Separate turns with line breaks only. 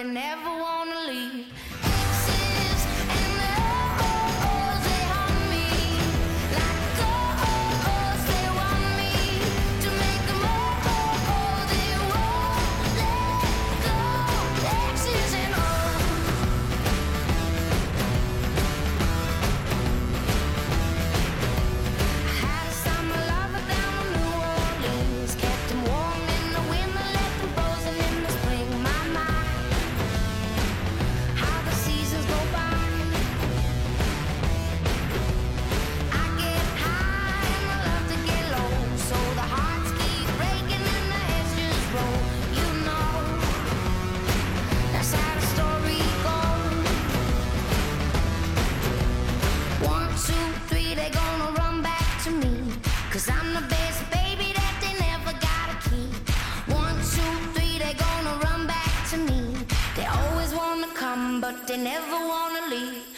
they never wanna leave. Exes and O's, they haunt me like ghosts. They want me to make them whole. They won't let go. Exes and O's. I had a summer lover down in New Orleans, kept him warm in the winter, left him frozen in the spring. My, how the seasons go by. I get high and I love to get low, so the hearts keep breaking and the heads just roll. You know, that's how the story goes. 1, 2, 3, they gonna run back to me, 'cause I'm the best baby that they never gotta keep. 1, 2, 3, they gonna run back to me. They always wanna come, but they never wanna leave.